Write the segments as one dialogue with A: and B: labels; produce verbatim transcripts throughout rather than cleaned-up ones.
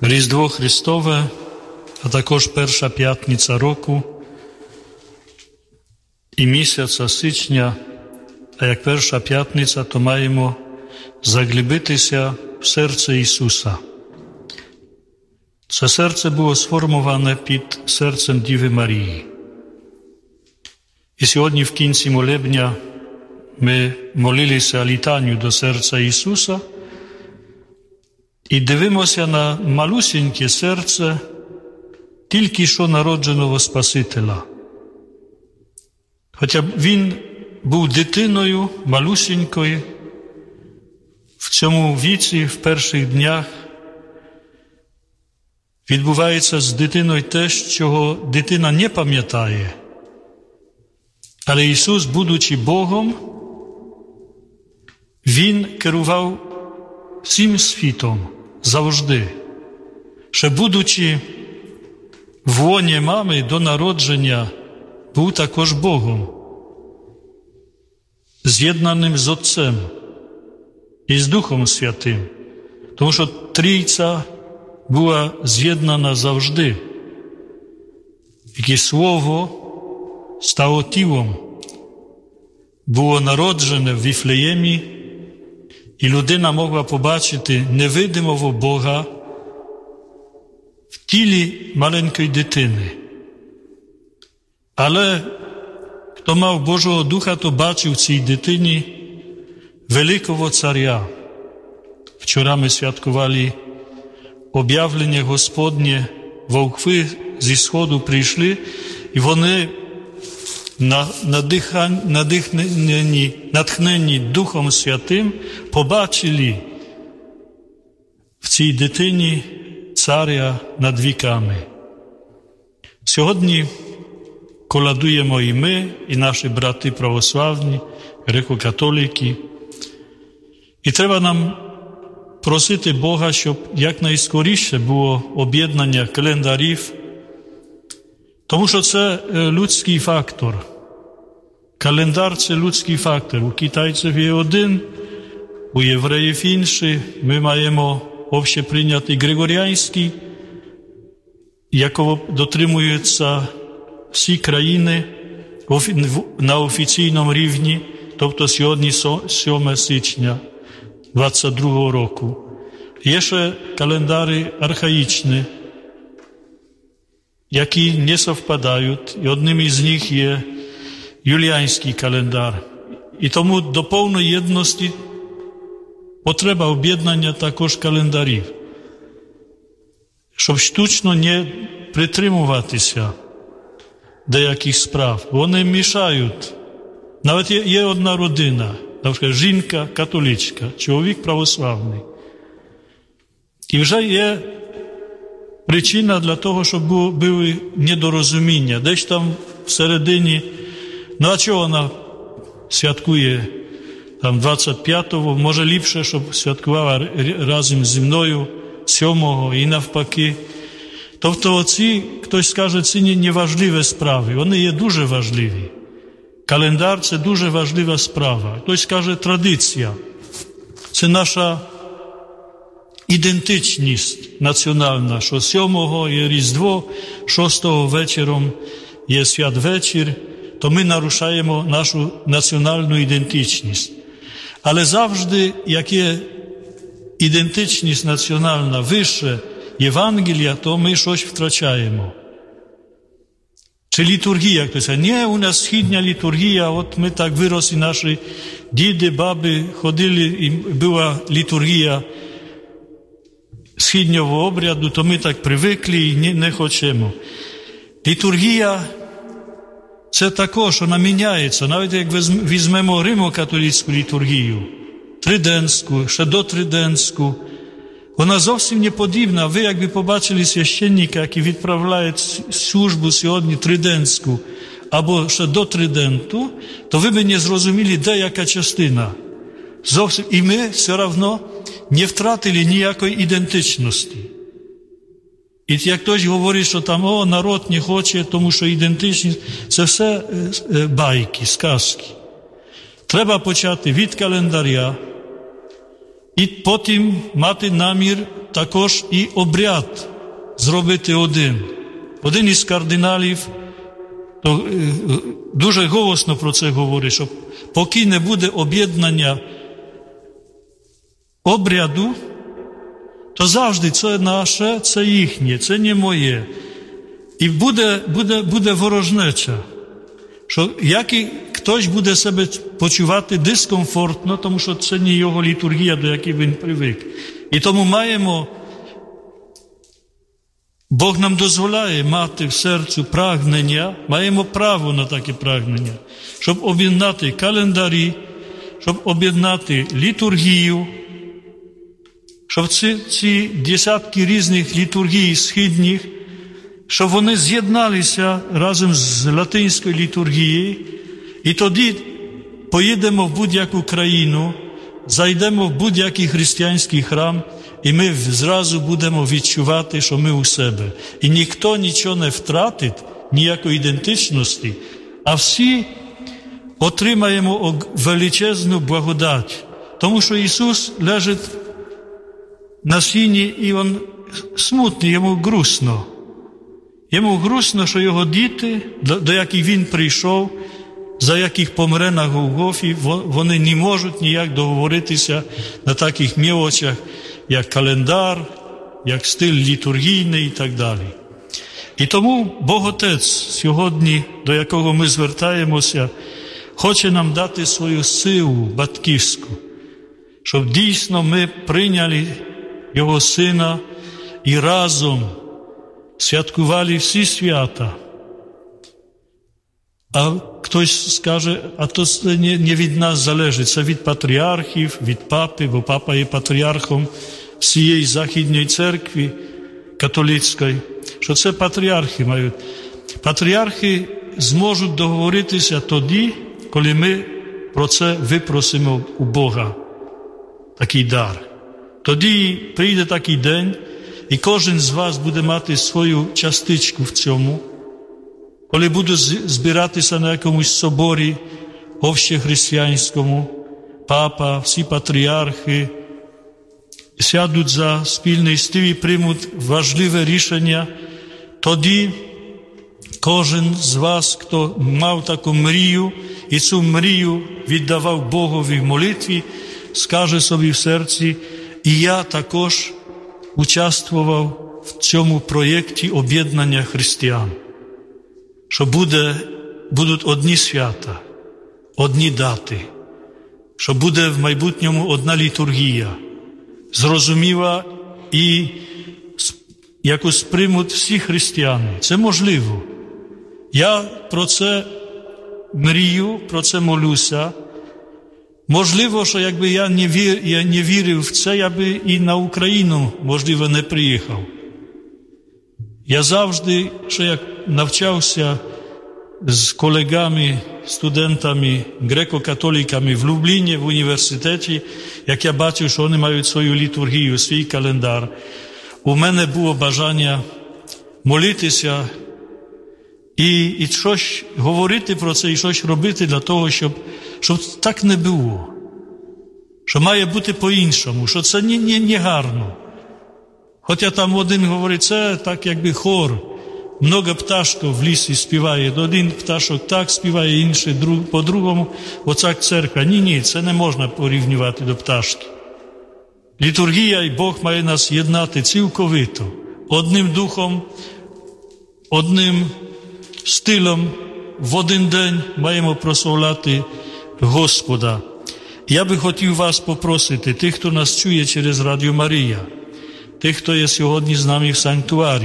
A: Різдво Христове, а також перша п'ятниця року і місяця січня, а як перша п'ятниця, то маємо заглибитися в серце Ісуса. Це серце було сформоване під серцем Діви Марії. І сьогодні в кінці молебня ми молилися літанню до серця Ісуса і дивимося на малюсіньке серце тільки що народженого Спасителя. Хоча він був дитиною малюсінькою, в цьому віці, в перших днях, відбувається з дитиною те, чого дитина не пам'ятає. Але Ісус, будучи Богом, Він керував всім світом завжди. Ще будучи в лоні мами до народження, був також Богом, з'єднаним з Отцем і з Духом Святим. Тому що Трійця була з'єднана завжди. Яке Слово стало тілом, було народжене в Віфлеємі, і людина могла побачити невидимого Бога в тілі маленької дитини. Але хто мав Божого Духа, то бачив в цій дитині великого царя. Вчора ми святкували об'явлення Господнє, вовки зі сходу прийшли, і вони надихнені, натхнені Духом Святим побачили в цій дитині царя над віками. Сьогодні колядуємо і ми, і наші брати православні, греко-католики. І треба нам просити Бога, щоб якнайскоріше було об'єднання календарів, тому що це людський фактор. Календар – це людський фактор. У китайців є один, у євреїв інший. Ми маємо общеприйнятий Григоріанський, якого дотримуються всі країни на офіційному рівні, тобто сьогодні сьоме січня двадцять другого року. Є ще календари архаїчні, які не совпадають, і одним із них є юліанський календар. І тому до повної єдності потреба об'єднання також календарів, щоб штучно не притримуватися деяких справ. Вони мішають. Навіть є, є одна родина, наприклад, жінка католичка, чоловік православний. І вже є причина для того, щоб були недорозуміння. Десь там всередині, ну а чого вона святкує там двадцять п'ятого, може ліпше, щоб святкувала разом зі мною сьомого і навпаки. Тобто оці, хтось скаже, це не важливі справи, вони є дуже важливі. Календар – це дуже важлива справа. Хтось каже, традиція. Це наша ідентичність національна, що сьомого є Різдво, шостого вечором є святвечір, то ми нарушаємо нашу національну ідентичність. Але завжди, як є ідентичність національна вище Євангелія, то ми щось втрачаємо. Чи літургія, хтось каже, ні, у нас східня літургія, от ми так виросли, наші діди, баби ходили, і була літургія східнього обряду, то ми так привикли і не, не хочемо. Літургія – це також, вона міняється. Навіть як візьмемо римо-католицьку літургію, триденську, ще до триденську, вона зовсім не подібна. Ви, якби побачили священника, який відправляє службу сьогодні триденську, або ще до триденту, то ви б не зрозуміли, де яка частина. Зовсім. І ми все одно не втратили ніякої ідентичності. І як хтось говорить, що там, о, народ не хоче, тому що ідентичність, це все байки, сказки. Треба почати від календаря, і потім мати намір також і обряд зробити один. Один із кардиналів то, дуже голосно про це говорить, що поки не буде об'єднання обряду, то завжди це наше, це їхнє, це не моє. І буде, буде, буде ворожнеча, що як і хтось буде себе почувати дискомфортно, тому що це не його літургія, до якої він привик. І тому маємо, Бог нам дозволяє мати в серцю прагнення, маємо право на таке прагнення, щоб об'єднати календарі, щоб об'єднати літургію, щоб ці, ці десятки різних літургій східних, щоб вони з'єдналися разом з латинською літургією, і тоді поїдемо в будь-яку країну, зайдемо в будь-який християнський храм, і ми зразу будемо відчувати, що ми у себе. І ніхто нічого не втратить, ніякої ідентичності, а всі отримаємо величезну благодать. Тому що Ісус лежить на сіні, і Він смутний, йому грустно. Йому грустно, що його діти, до яких він прийшов, за яких помре на Голгофі, вони не можуть ніяк договоритися на таких мілочах, як календар, як стиль літургійний і так далі. І тому Бог Отець сьогодні, до якого ми звертаємося, хоче нам дати свою силу батьківську, щоб дійсно ми прийняли Його Сина і разом святкували всі свята. А хтось скаже, а то не, не від нас залежить, це від патріархів, від папи, бо папа є патріархом всієї Західної церкви католицької, що це патріархи мають. Патріархи зможуть договоритися тоді, коли ми про це випросимо у Бога такий дар. Тоді прийде такий день, і кожен з вас буде мати свою частичку в цьому. Коли буду збиратися на якомусь соборі общехристиянському, папа, всі патріархи сядуть за спільний стіл і приймуть важливе рішення, тоді кожен з вас, хто мав таку мрію і цю мрію віддавав Богові в молитві, скаже собі в серці, і я також участвував в цьому проєкті об'єднання християн. Що буде, будуть одні свята, одні дати, що буде в майбутньому одна літургія, зрозуміла і яку сприймуть всі християни. Це можливо. Я про це мрію, про це молюся. Можливо, що якби я не, вір, я не вірив в це, я би і на Україну, можливо, не приїхав. Я завжди, що як навчався з колегами, студентами, греко-католиками в Любліні, в університеті, як я бачив, що вони мають свою літургію, свій календар, у мене було бажання молитися і, і щось говорити про це, і щось робити для того, щоб, щоб так не було. Що має бути по-іншому, що це не, не, не гарно. Хоча там один говорить, це так якби хор. Много пташків в лісі співає. Один пташок так співає, інший друг, по-другому. Оця церква. Ні, ні, це не можна порівнювати до пташки. Літургія і Бог має нас єднати цілковито. Одним духом, одним стилем в один день маємо прославляти Господа. Я би хотів вас попросити, тих, хто нас чує через Радіо Марія, тих, хто є сьогодні з нами в санктуарі.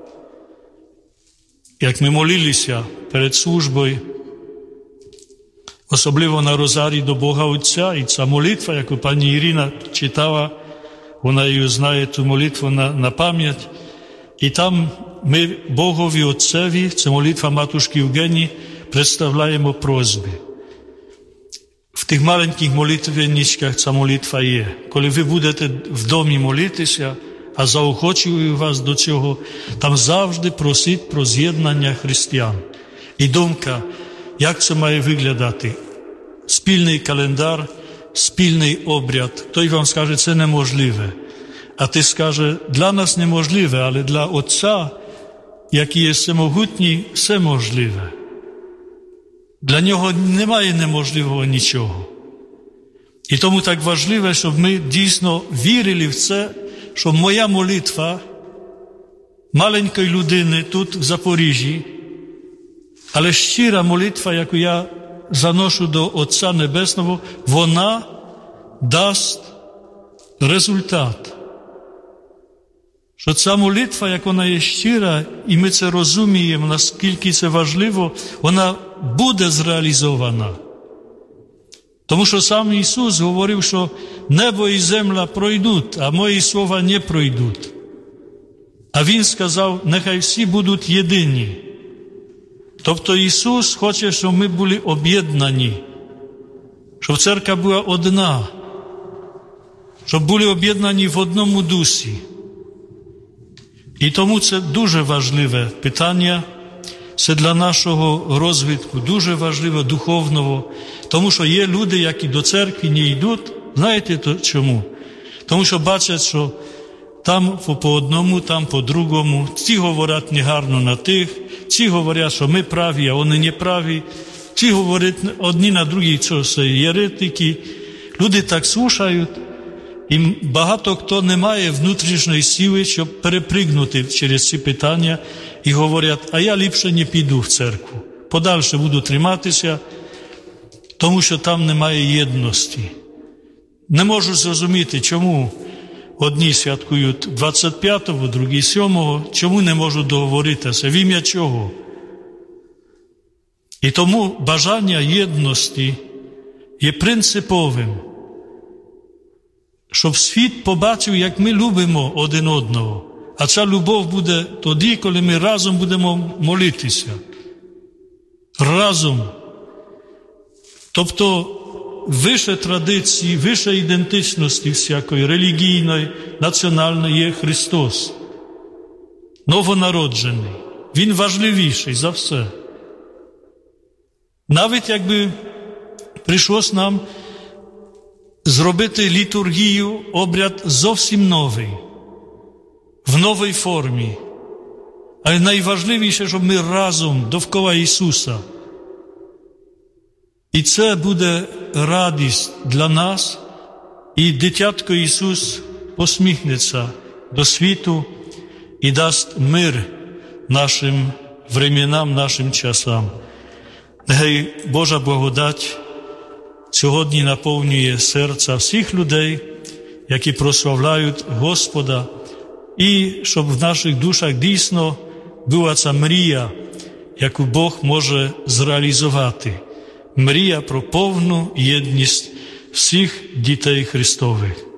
A: Як ми молилися перед службою, особливо на Розарі до Бога Отця, і ця молитва, яку пані Ірина читала, вона її знає, ту молитву на, на пам'ять, і там ми Богові Отцеві, це молитва матушки Євгенії, представляємо просьби. В тих маленьких молитвенничках ця молитва є. Коли ви будете в домі молитися, а заохочую вас до цього, там завжди просить про з'єднання християн. І думка, як це має виглядати? Спільний календар, спільний обряд. Хтось вам скаже, це неможливе. A ty скаже, для нас неможливе, але для Отця, який є всемогутній, все можливе. Для нього немає неможливого нічого. І тому так важливо, щоб ми дійсно вірили в це, що моя молитва маленької людини тут в Запоріжжі, але щира молитва, яку я заношу до Отця Небесного, вона дасть результат. Що ця молитва, як вона є щира, і ми це розуміємо, наскільки це важливо, вона буде зреалізована. Тому що сам Ісус говорив, що небо і земля пройдуть, а мої слова не пройдуть. А Він сказав, нехай всі будуть єдині. Тобто Ісус хоче, щоб ми були об'єднані, щоб церква була одна, щоб були об'єднані в одному дусі. І тому це дуже важливе питання, це для нашого розвитку, дуже важливе духовного, тому що є люди, які до церкви не йдуть. Знаєте то чому? Тому що бачать, що там по одному, там по другому, ці говорять негарно на тих, ці говорять, що ми праві, а вони не праві, ці говорять одні на другі, що це єретики. Люди так слухають, і багато хто не має внутрішньої сили, щоб перепригнути через ці питання, і говорять, а я ліпше не піду в церкву. Подальше буду триматися, тому що там немає єдності. Не можу зрозуміти, чому одні святкують двадцять п'ятого, другі сьомого, чому не можуть договоритися, в ім'я чого. І тому бажання єдності є принциповим, щоб світ побачив, як ми любимо один одного. А ця любов буде тоді, коли ми разом будемо молитися. Разом. Тобто, вище традиції, вище ідентичності всякої, релігійної, національної є Христос. Новонароджений. Він важливіший за все. Навіть якби прийшлось нам зробити літургію, обряд зовсім новий, в новій формі. Але найважливіше, щоб ми разом довкола Ісуса. І це буде радість для нас, і дитятко Ісус посміхнеться до світу і дасть мир нашим временам, нашим часам. Нехай Божа благодать сьогодні наповнює серця всіх людей, які прославляють Господа, і щоб в наших душах дійсно була ця мрія, яку Бог може зреалізувати. Мрія про повну єдність всіх дітей Христових.